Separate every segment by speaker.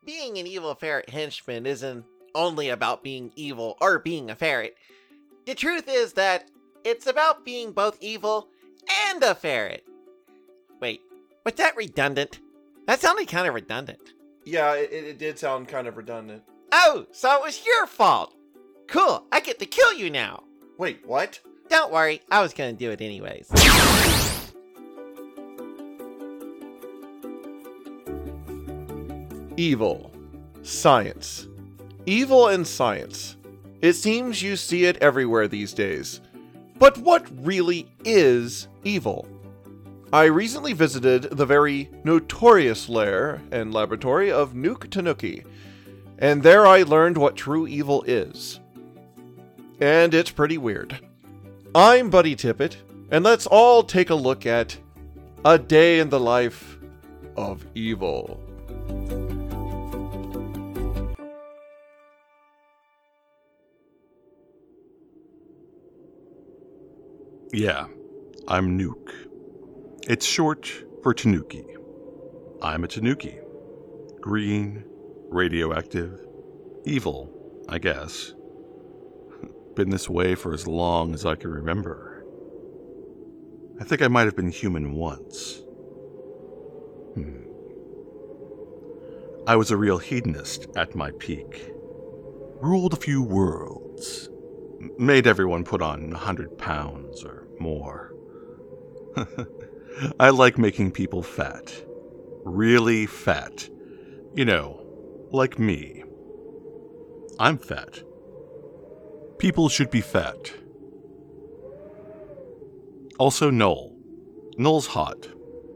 Speaker 1: being an evil ferret henchman isn't only about being evil or being a ferret. The truth is that it's about being both evil and a ferret. Wait, was that redundant? That sounded kind of redundant.
Speaker 2: Yeah, it did sound kind of redundant.
Speaker 1: Oh, so it was your fault. Cool, I get to kill you now.
Speaker 2: Wait, what?
Speaker 1: Don't worry, I was gonna do it anyways.
Speaker 2: Evil. Science. Evil and science. It seems you see it everywhere these days. But what really is evil? I recently visited the very notorious lair and laboratory of Nuke Tanuki, and there I learned what true evil is. And it's pretty weird. I'm Buddy Tippett, and let's all take a look at a day in the life of evil.
Speaker 3: Yeah, I'm Nuke. It's short for Tanuki. I'm a Tanuki. Green, radioactive, evil, I guess. Been this way for as long as I can remember. I think I might have been human once. I was a real hedonist at my peak. Ruled a few worlds. Made everyone put on 100 pounds or more. I like making people fat. Really fat. You know, like me. I'm fat. People should be fat. Also null. Null's hot.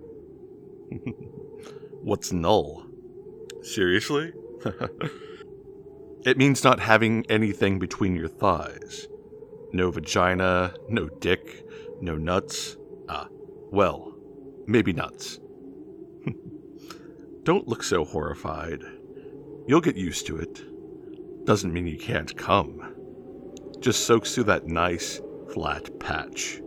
Speaker 3: What's null? Seriously? It means not having anything between your thighs. No vagina, no dick, no nuts. Well, maybe nuts. Don't look so horrified. You'll get used to it. Doesn't mean you can't come. Just soaks through that nice, flat patch.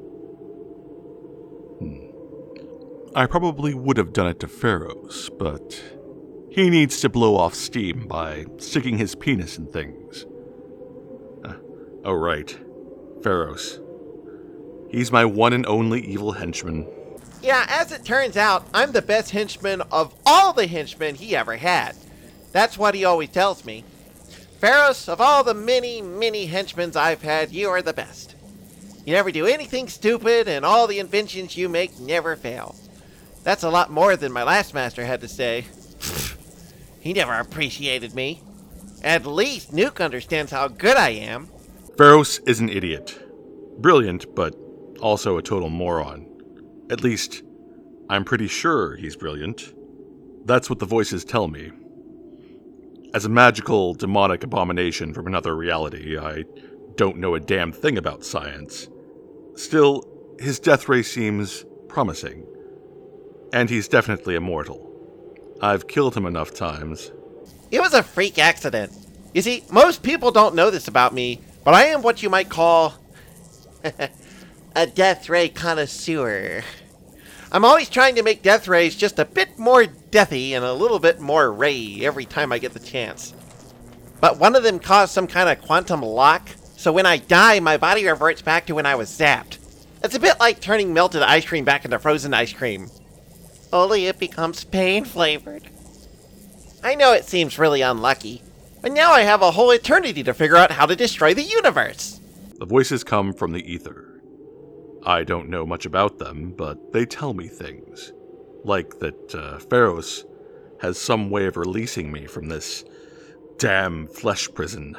Speaker 3: I probably would have done it to Pharaohs, but he needs to blow off steam by sticking his penis in things. Oh right, Pharaohs. He's my one and only evil henchman.
Speaker 1: Yeah, as it turns out, I'm the best henchman of all the henchmen he ever had. That's what he always tells me. Pharaohs, of all the many, many henchmen I've had, you are the best. You never do anything stupid, and all the inventions you make never fail. That's a lot more than my last master had to say. He never appreciated me. At least Nuke understands how good I am.
Speaker 3: Pharaohs is an idiot. Brilliant, but also a total moron. At least, I'm pretty sure he's brilliant. That's what the voices tell me. As a magical, demonic abomination from another reality, I don't know a damn thing about science. Still, his death ray seems promising. And he's definitely immortal. I've killed him enough times.
Speaker 1: It was a freak accident. You see, most people don't know this about me, but I am what you might call a death ray connoisseur. I'm always trying to make death rays just a bit more deathy and a little bit more ray every time I get the chance. But one of them caused some kind of quantum lock, so when I die, my body reverts back to when I was zapped. It's a bit like turning melted ice cream back into frozen ice cream. Only it becomes pain-flavored. I know it seems really unlucky, but now I have a whole eternity to figure out how to destroy the universe.
Speaker 3: The voices come from the ether. I don't know much about them, but they tell me things. Like that Pharaohs has some way of releasing me from this damn flesh prison.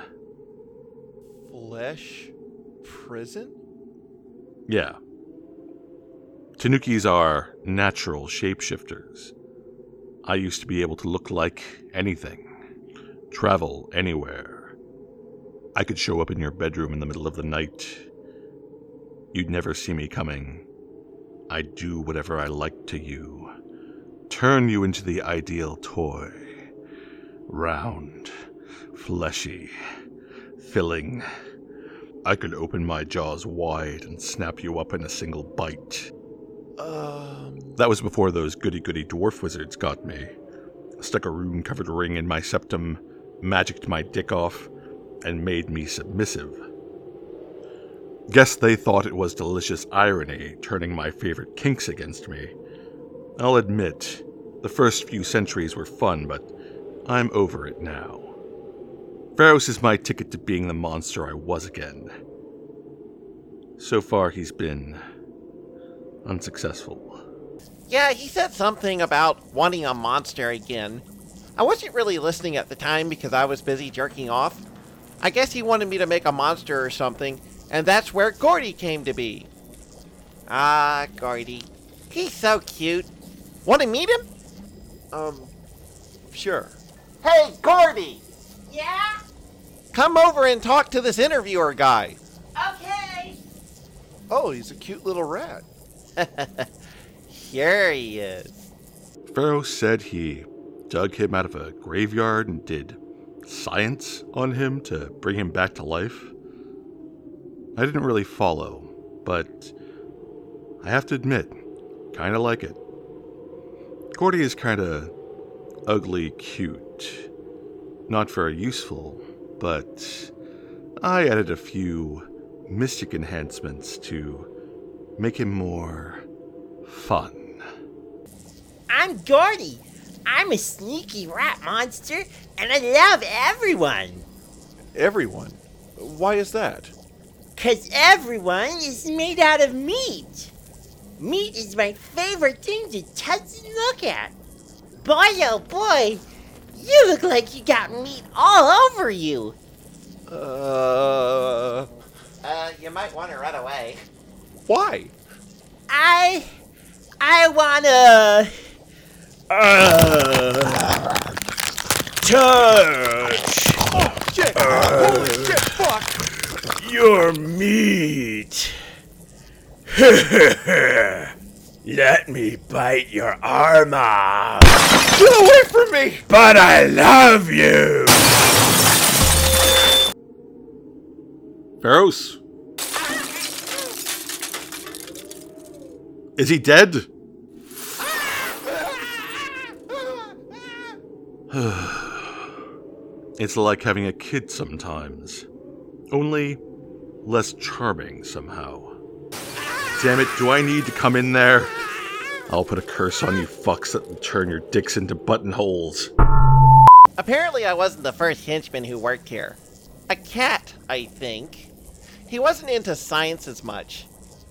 Speaker 2: Flesh prison?
Speaker 3: Yeah. Tanukis are natural shapeshifters. I used to be able to look like anything, travel anywhere. I could show up in your bedroom in the middle of the night. You'd never see me coming. I'd do whatever I liked to you. Turn you into the ideal toy. Round, fleshy, filling. I could open my jaws wide and snap you up in a single bite. That was before those goody-goody dwarf wizards got me. stuck a rune-covered ring in my septum, magicked my dick off, and made me submissive. Guess they thought it was delicious irony, turning my favorite kinks against me. I'll admit, the first few centuries were fun, but I'm over it now. Pharos is my ticket to being the monster I was again. So far, he's been unsuccessful.
Speaker 1: Yeah, he said something about wanting a monster again. I wasn't really listening at the time because I was busy jerking off. I guess he wanted me to make a monster or something, and that's where Gordy came to be. Ah, Gordy. He's so cute. Want to meet him?
Speaker 2: Sure.
Speaker 1: Hey, Gordy!
Speaker 4: Yeah?
Speaker 1: Come over and talk to this interviewer guy.
Speaker 4: Okay.
Speaker 2: Oh, he's a cute little rat.
Speaker 1: Here he is.
Speaker 3: Pharos said he dug him out of a graveyard and did science on him to bring him back to life. I didn't really follow, but I have to admit, kinda like it. Gordy is kinda ugly cute. Not very useful, but I added a few mystic enhancements to make him more fun.
Speaker 4: I'm Gordy. I'm a sneaky rat monster, and I love everyone.
Speaker 2: Everyone? Why is that?
Speaker 4: 'Cause everyone is made out of meat. Meat is my favorite thing to touch and look at. Boy, oh boy, you look like you got meat all over you.
Speaker 1: You might want to run away.
Speaker 2: Why?
Speaker 4: I wanna... touch
Speaker 2: Oh, shit! Holy shit, fuck!
Speaker 4: your meat. Let me bite your arm off.
Speaker 2: Get away from me!
Speaker 4: But I love you.
Speaker 3: Pharos? Is he dead? It's like having a kid sometimes. Only less charming somehow. Damn it, do I need to come in there? I'll put a curse on you fucks that will turn your dicks into buttonholes.
Speaker 1: Apparently I wasn't the first henchman who worked here. A cat, I think. He wasn't into science as much.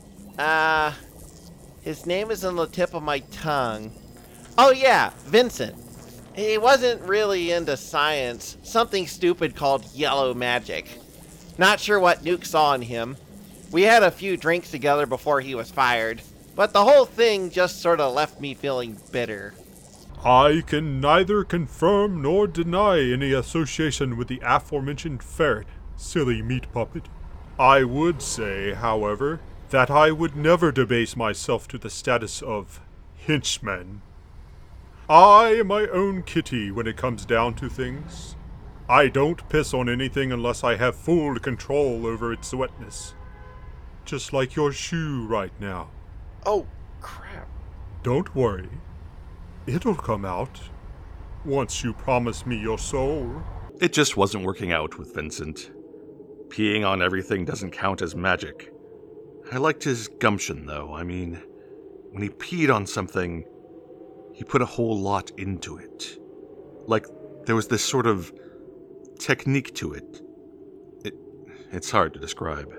Speaker 1: His name is on the tip of my tongue. Oh yeah, Vincent. He wasn't really into science. Something stupid called yellow magic. Not sure what Nuke saw in him. We had a few drinks together before he was fired, but the whole thing just sort of left me feeling bitter.
Speaker 5: I can neither confirm nor deny any association with the aforementioned ferret, silly meat puppet. I would say, however, that I would never debase myself to the status of henchman. I am my own kitty when it comes down to things. I don't piss on anything unless I have full control over its wetness. Just like your shoe right now.
Speaker 2: Oh, crap.
Speaker 5: Don't worry. It'll come out. Once you promise me your soul.
Speaker 3: It just wasn't working out with Vincent. Peeing on everything doesn't count as magic. I liked his gumption, though. I mean, when he peed on something, he put a whole lot into it. Like, there was this sort of technique to it. It's hard to describe.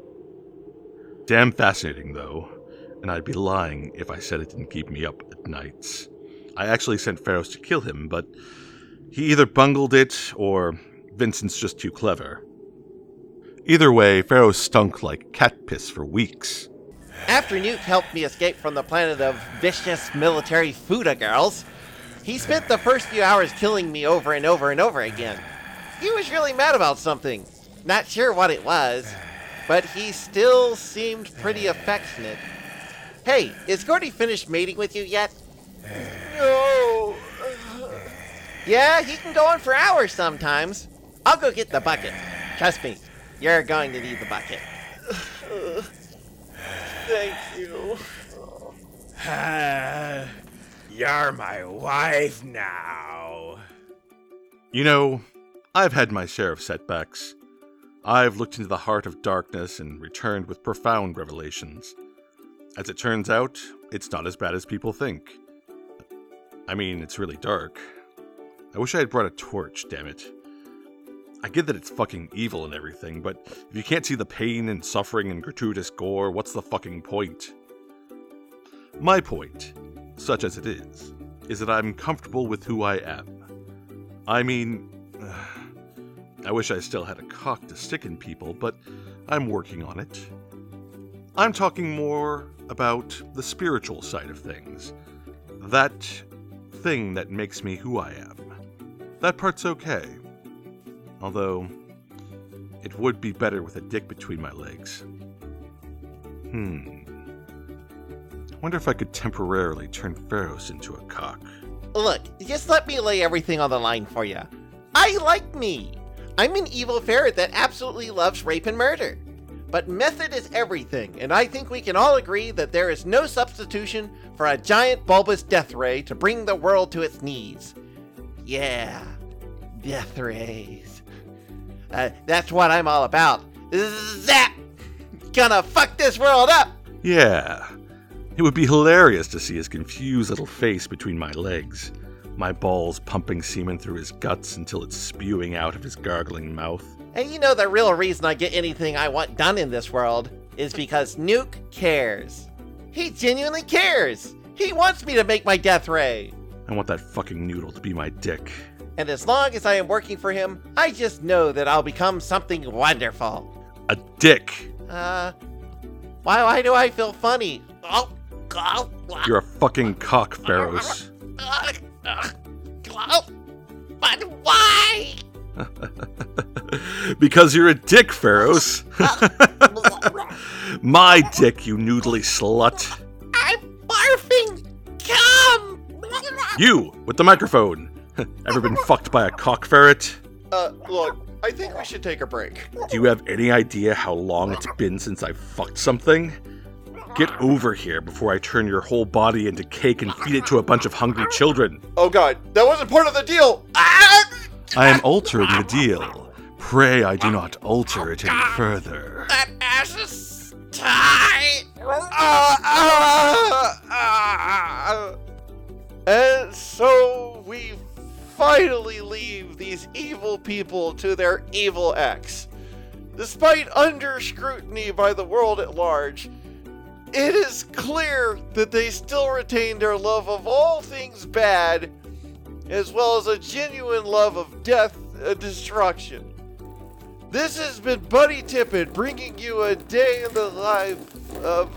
Speaker 3: Damn fascinating, though, and I'd be lying if I said it didn't keep me up at nights. I actually sent Pharos to kill him, but he either bungled it, or Vincent's just too clever. Either way, Pharos stunk like cat piss for weeks.
Speaker 1: After Nuke helped me escape from the planet of vicious military Fuda girls, he spent the first few hours killing me over and over and over again. He was really mad about something. Not sure what it was, but he still seemed pretty affectionate. Hey, is Gordy finished mating with you yet?
Speaker 2: No!
Speaker 1: Yeah, he can go on for hours sometimes. I'll go get the bucket. Trust me, you're going to need the bucket.
Speaker 2: Thank you.
Speaker 6: You're my wife now.
Speaker 3: You know, I've had my share of setbacks. I've looked into the heart of darkness and returned with profound revelations. As it turns out, it's not as bad as people think. I mean, it's really dark. I wish I had brought a torch, damn it. I get that it's fucking evil and everything, but if you can't see the pain and suffering and gratuitous gore, what's the fucking point? My point, such as it is that I'm comfortable with who I am. I mean, I wish I still had a cock to stick in people, but I'm working on it. I'm talking more about the spiritual side of things. That thing that makes me who I am. That part's okay. Although, it would be better with a dick between my legs. I wonder if I could temporarily turn Pharos into a cock.
Speaker 1: Look, just let me lay everything on the line for you. I like me. I'm an evil ferret that absolutely loves rape and murder. But method is everything, and I think we can all agree that there is no substitution for a giant bulbous death ray to bring the world to its knees. Yeah, death rays. That's what I'm all about. Zap! Gonna fuck this world up!
Speaker 3: Yeah, it would be hilarious to see his confused little face between my legs, my balls pumping semen through his guts until it's spewing out of his gargling mouth.
Speaker 1: And you know the real reason I get anything I want done in this world is because Nuke cares. He genuinely cares. He wants me to make my death ray.
Speaker 3: I want that fucking noodle to be my dick.
Speaker 1: And as long as I am working for him, I just know that I'll become something wonderful.
Speaker 3: A dick!
Speaker 1: Why do I feel funny?
Speaker 3: You're a fucking cock, Pharos.
Speaker 1: But why?
Speaker 3: Because you're a dick, Pharos. My dick, you noodly slut.
Speaker 1: I'm barfing cum!
Speaker 3: You, with the microphone. Ever been fucked by a cock ferret?
Speaker 2: Look, I think we should take a break.
Speaker 3: Do you have any idea how long it's been since I fucked something? Get over here before I turn your whole body into cake and feed it to a bunch of hungry children.
Speaker 2: Oh god, that wasn't part of the deal!
Speaker 3: I am altering the deal. Pray I do not alter it any further.
Speaker 1: That ass is tight!
Speaker 2: And so we finally leave these evil people to their evil acts. Despite under scrutiny by the world at large, it is clear that they still retain their love of all things bad, as well as a genuine love of death and destruction. This has been Buddy Tippett bringing you a day in the life of...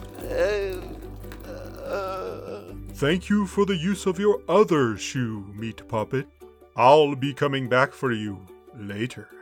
Speaker 5: Thank you for the use of your other shoe, Meat Puppet. I'll be coming back for you later.